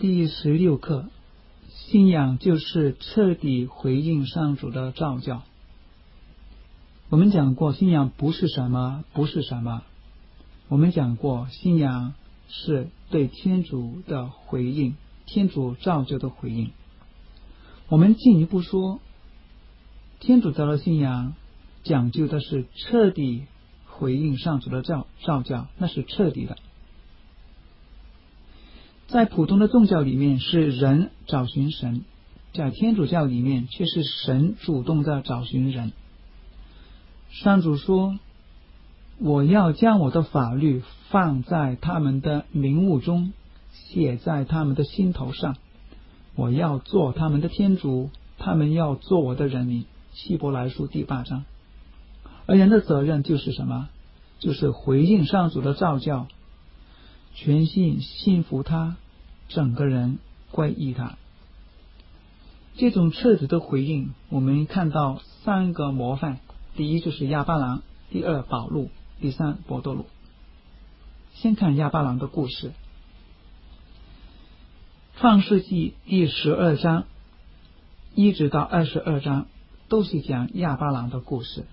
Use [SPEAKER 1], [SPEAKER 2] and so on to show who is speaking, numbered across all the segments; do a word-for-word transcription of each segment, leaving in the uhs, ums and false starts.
[SPEAKER 1] 第十六课，信仰就是彻底回应上主的召叫。我们讲过，信仰不是什么，不是什么。我们讲过，信仰是对天主的回应，天主召叫的回应。我们进一步说，天主教的信仰讲究的是彻底回应上主的召召叫，那是彻底的。在普通的宗教里面是人找寻神，在天主教里面却是神主动的找寻人。上主说，我要将我的法律放在他们的灵悟中，写在他们的心头上，我要做他们的天主，他们要做我的人民。希伯来书第八章。而人的责任就是什么？就是回应上主的召叫，全心信服他，整个人归依他。这种彻底的回应，我们看到三个模范：第一就是亚巴郎，第二保禄，第三伯多禄。先看亚巴郎的故事。创世纪第十二章一直到二十二章都是讲亚巴郎的故事。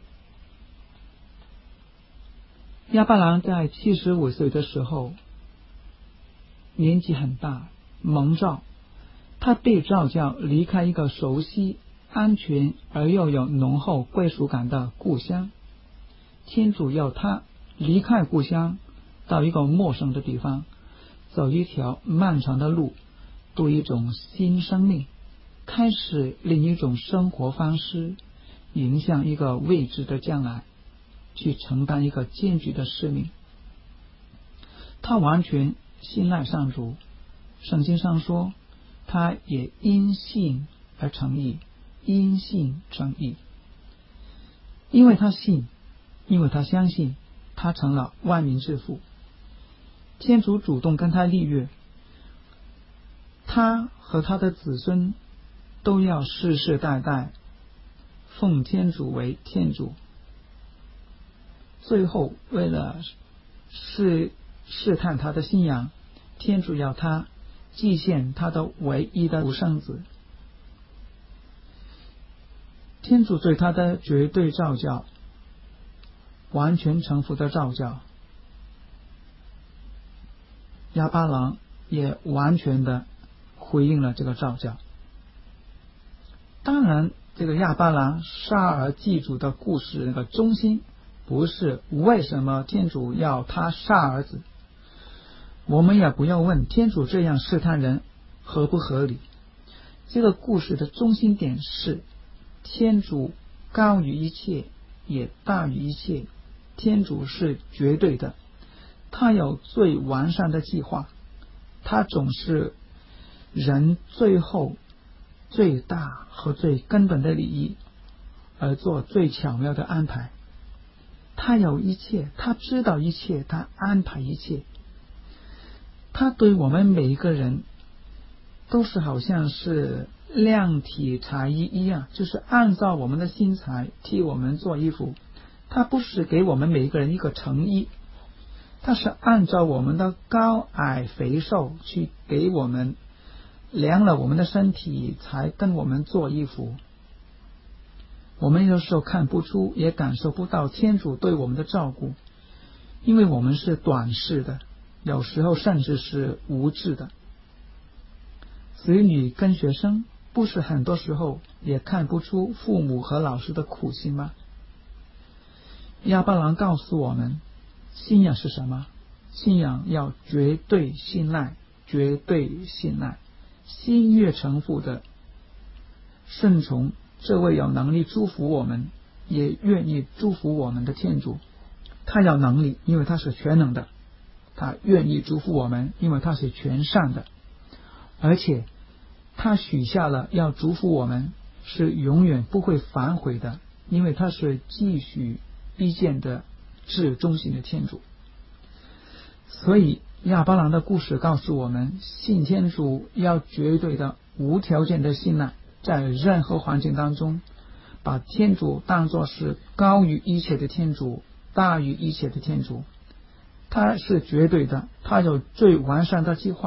[SPEAKER 1] 亚巴郎在七十五岁的时候，年纪很大，蒙召，他被召叫离开一个熟悉、安全而又有浓厚归属感的故乡。天主要他离开故乡，到一个陌生的地方，走一条漫长的路，度一种新生命，开始另一种生活方式，迎向一个未知的将来，去承担一个艰巨的使命。他完全信赖上主，圣经上说，他也因信而成义，因信成义。因为他信，因为他相信，他成了万民之父。天主主动跟他立约，他和他的子孙都要世世代代奉天主为天主。最后为了试试探他的信仰，天主要他祭献他的唯一的独生子。天主对他的绝对召叫，完全臣服的召叫，亚巴郎也完全的回应了这个召叫。当然，这个亚巴郎杀儿祭主的故事那个中心不是为什么天主要他杀儿子，我们也不要问天主这样试探人合不合理。这个故事的中心点是，天主高于一切，也大于一切。天主是绝对的，他有最完善的计划，他总是人最后最大和最根本的利益而做最巧妙的安排。他有一切，他知道一切，他安排一切。他对我们每一个人都是好像是量体裁衣一样，就是按照我们的心裁替我们做衣服。他不是给我们每一个人一个成衣，他是按照我们的高矮肥瘦去给我们量了我们的身体，才跟我们做衣服。我们有时候看不出，也感受不到天主对我们的照顾，因为我们是短视的，有时候甚至是无知的。子女跟学生不是很多时候也看不出父母和老师的苦心吗？亚巴郎告诉我们，信仰是什么？信仰要绝对信赖，绝对信赖，心悦诚服的顺从这位有能力祝福我们，也愿意祝福我们的天主。他有能力，因为他是全能的；他愿意祝福我们，因为他是全善的。而且他许下了要祝福我们是永远不会反悔的，因为他是继续必见的至忠心的天主。所以亚巴郎的故事告诉我们，信天主要绝对的无条件的信赖，在任何环境当中把天主当作是高于一切的天主，大于一切的天主。他是绝对的，他有最完善的计划，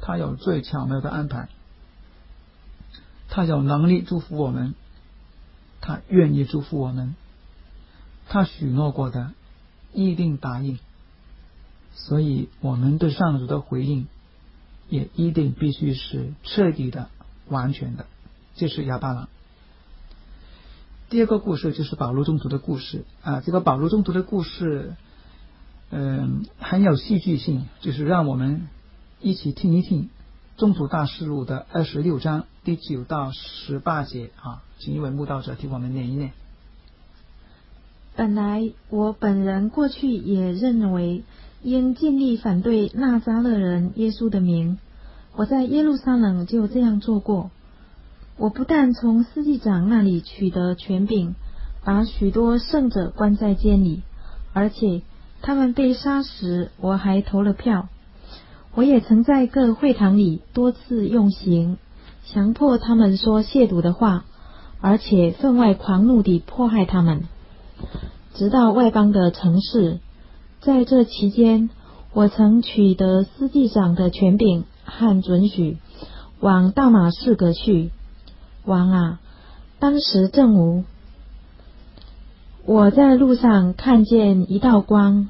[SPEAKER 1] 他有最巧妙的安排，他有能力祝福我们，他愿意祝福我们，他许诺过的一定答应，所以我们对上主的回应也一定必须是彻底的、完全的。这是亚巴郎。第二个故事就是保罗中途的故事啊，这个保罗中途的故事嗯，很有戏剧性，就是让我们一起听一听中途大事录的二十六章第九到十八节啊，请一位慕道者替我们念一念。
[SPEAKER 2] 本来我本人过去也认为应尽力反对纳匝勒人耶稣的名，我在耶路撒冷就这样做过。我不但从司祭长那里取得权柄，把许多圣者关在监里，而且他们被杀时，我还投了票。我也曾在各会堂里多次用刑，强迫他们说亵渎的话，而且分外狂怒地迫害他们，直到外邦的城市。在这期间，我曾取得司祭长的权柄和准许，往大马士革去。王啊，当时正午，我在路上看见一道光，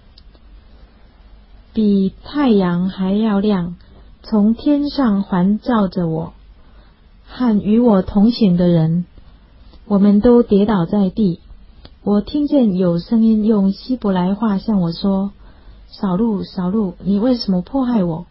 [SPEAKER 2] 比太阳还要亮，从天上环照着我和与我同行的人，我们都跌倒在地。我听见有声音用希伯来话向我说：扫路，扫路，你为什么迫害我？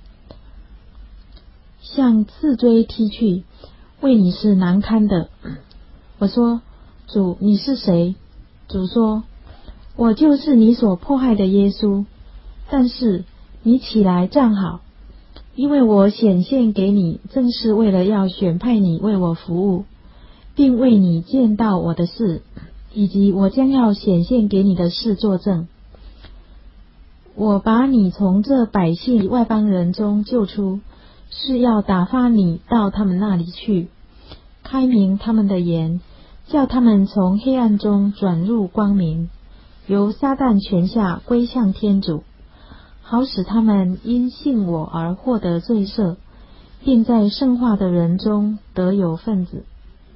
[SPEAKER 2] 向刺锥踢去，为你是难堪的。我说：主，你是谁？主说：我就是你所迫害的耶稣。但是你起来站好，因为我显现给你，正是为了要选派你为我服务，并为你见到我的事，以及我将要显现给你的事作证。我把你从这百姓外邦人中救出，是要打发你到他们那里去，开明他们的眼，叫他们从黑暗中转入光明，由撒旦权下归向天主，好使他们因信我而获得罪赦，并在圣化的人中得有份子。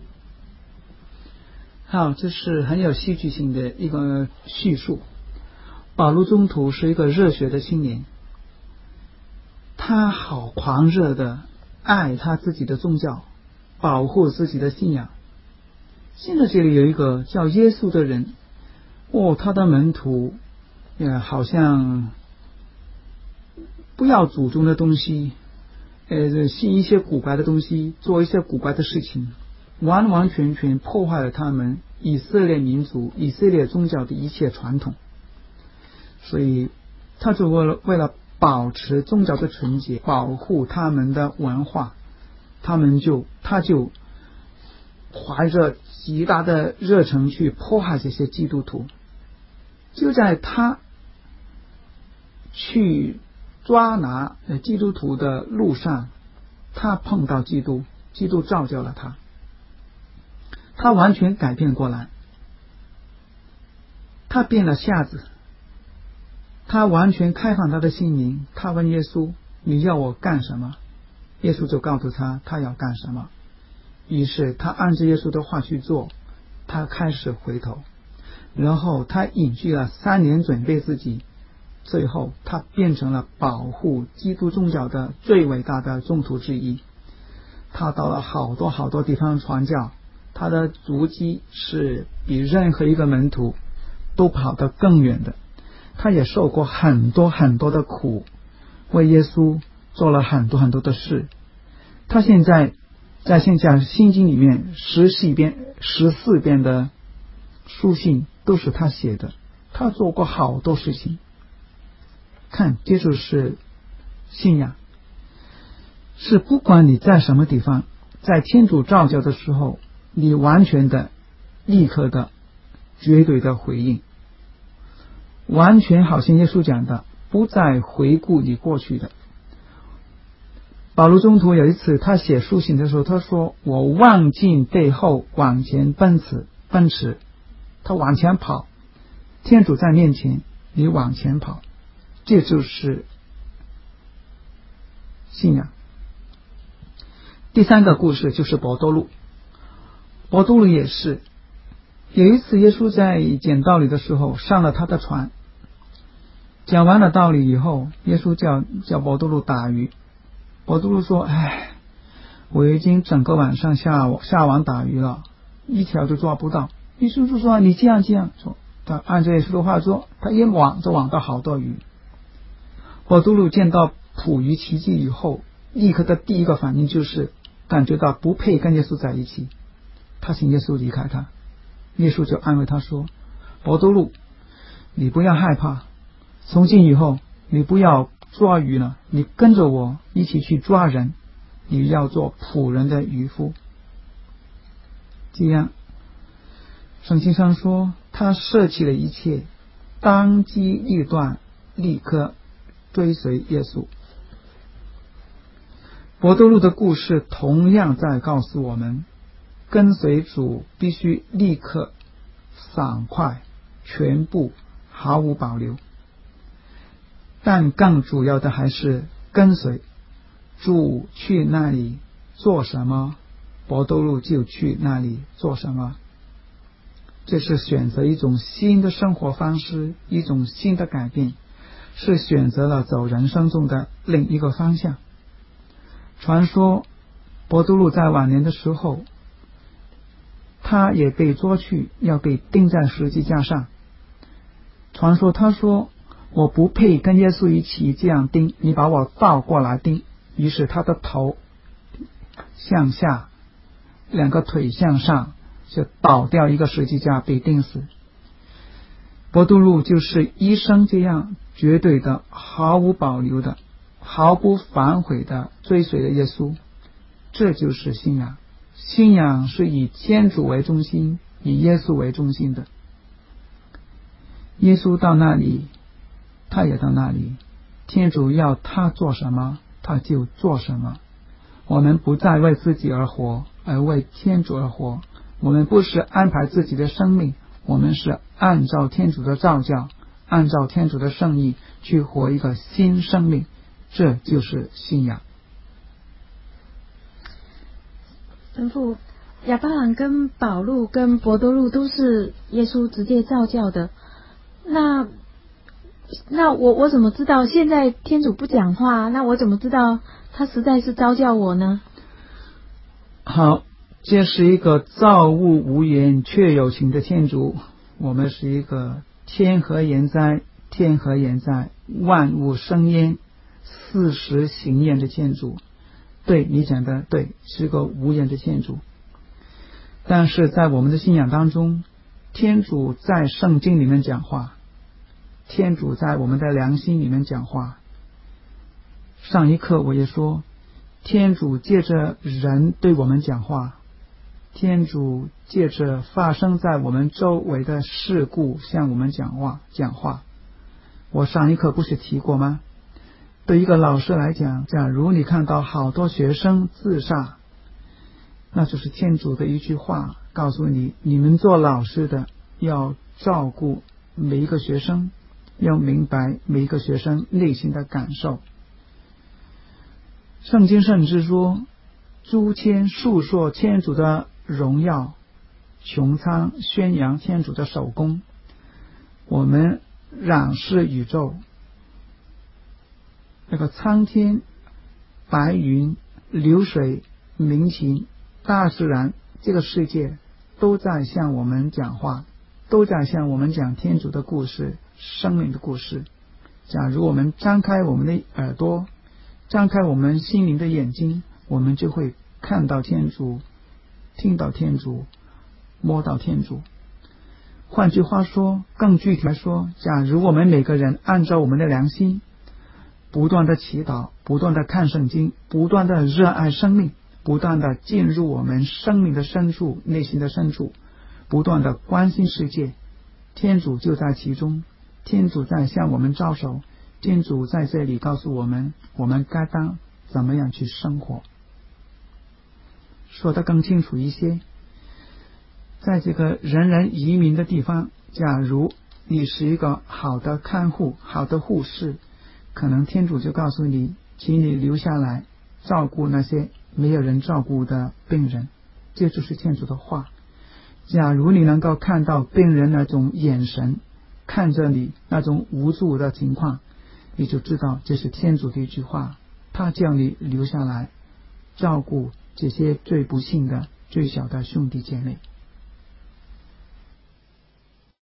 [SPEAKER 1] 好，这是很有戏剧性的一个叙述。保罗中途是一个热血的青年，他好狂热的爱他自己的宗教，保护自己的信仰。现在这里有一个叫耶稣的人，哦，他的门徒也好像不要祖宗的东西，呃，信一些古怪的东西，做一些古怪的事情，完完全全破坏了他们以色列民族、以色列宗教的一切传统。所以他就为了为了保持宗教的纯洁，保护他们的文化，他们就他就怀着极大的热忱去迫害这些基督徒。就在他去抓拿基督徒的路上，他碰到基督，基督召叫了他，他完全改变过来，他变了瞎子，他完全开放他的心灵。他问耶稣：你要我干什么？耶稣就告诉他他要干什么。于是他按照耶稣的话去做，他开始回头，然后他隐居了三年准备自己，最后他变成了保护基督宗教的最伟大的宗徒之一。他到了好多好多地方传教，他的足迹是比任何一个门徒都跑得更远的。他也受过很多很多的苦，为耶稣做了很多很多的事。他现在在现在心经里面十四遍十四遍的书信都是他写的，他做过好多事情。看，这就是信仰，是不管你在什么地方，在天主召叫的时候，你完全的、立刻的、绝对的回应，完全好像耶稣讲的，不再回顾你过去的。保罗中途有一次他写书信的时候，他说：我忘尽背后，往前奔驰奔驰他往前跑，天主在面前，你往前跑，这就是信仰。 第三个故事就是伯多禄。伯多禄也是有一次耶稣在讲道理的时候上了他的船，讲完了道理以后，耶稣叫叫伯多禄打鱼。伯多禄说，哎，我已经整个晚上下下网打鱼了，一条都抓不到。耶稣就说，你这样这样说，他按照耶稣的话做，他一网就网到好多鱼。伯多禄见到捕鱼奇迹以后，立刻的第一个反应就是感觉到不配跟耶稣在一起，他请耶稣离开他。耶稣就安慰他说，伯多禄，你不要害怕，从今以后你不要抓鱼了，你跟着我一起去抓人，你要做捕人的渔夫。这样圣经上说，他舍弃了一切，当机立断，立刻追随耶稣。伯多禄的故事同样在告诉我们，跟随主必须立刻、爽快、全部、毫无保留。但更主要的还是跟随主去那里做什么，伯多禄就去那里做什么。这是选择一种新的生活方式，一种新的改变，是选择了走人生中的另一个方向。传说伯多禄在晚年的时候，他也被捉去，要被钉在十字架上。传说他说，我不配跟耶稣一起这样钉，你把我倒过来钉。于是他的头向下，两个腿向上，就倒掉一个十字架，被钉死。伯多禄就是一生这样绝对的、毫无保留的、毫不反悔的追随了耶稣。这就是信仰。信仰是以天主为中心，以耶稣为中心的。耶稣到那里，他也到那里，天主要他做什么，他就做什么。我们不再为自己而活，而为天主而活。我们不是安排自己的生命，我们是按照天主的召叫，按照天主的圣意去活一个新生命。这就是信仰。
[SPEAKER 2] 神父，亚巴郎跟保禄跟伯多禄都是耶稣直接召叫的，那那我我怎么知道现在天主不讲话？那我怎么知道他实在是召叫我呢？
[SPEAKER 1] 好，这是一个造物无言却有情的天主，我们是一个天何言哉，天何言哉，万物生焉，四时行焉的天主。对，你讲的对，是个无言的天主。但是在我们的信仰当中，天主在圣经里面讲话，天主在我们的良心里面讲话。上一课我也说，天主借着人对我们讲话，天主借着发生在我们周围的事故向我们讲话讲话。我上一课不是提过吗？对一个老师来讲，假如你看到好多学生自杀，那就是天主的一句话告诉你，你们做老师的要照顾每一个学生，要明白每一个学生内心的感受。圣经甚至说，诸天述说天主的荣耀，穹苍宣扬天主的手工。我们仰视宇宙，那个苍天、白云、流水、鸣禽，大自然这个世界都在向我们讲话，都在向我们讲天主的故事，生命的故事。假如我们张开我们的耳朵，张开我们心灵的眼睛，我们就会看到天主，听到天主，摸到天主。换句话说，更具体来说，假如我们每个人按照我们的良心不断的祈祷，不断的看圣经，不断的热爱生命，不断的进入我们生命的深处，内心的深处，不断的关心世界，天主就在其中，天主在向我们招手，天主在这里告诉我们，我们该当怎么样去生活。说得更清楚一些，在这个人人移民的地方，假如你是一个好的看护，好的护士，可能天主就告诉你，请你留下来照顾那些没有人照顾的病人，这就是天主的话。假如你能够看到病人那种眼神，看着你那种无助的情况，你就知道这是天主的一句话，他叫你留下来照顾这些最不幸的最小的兄弟姐妹。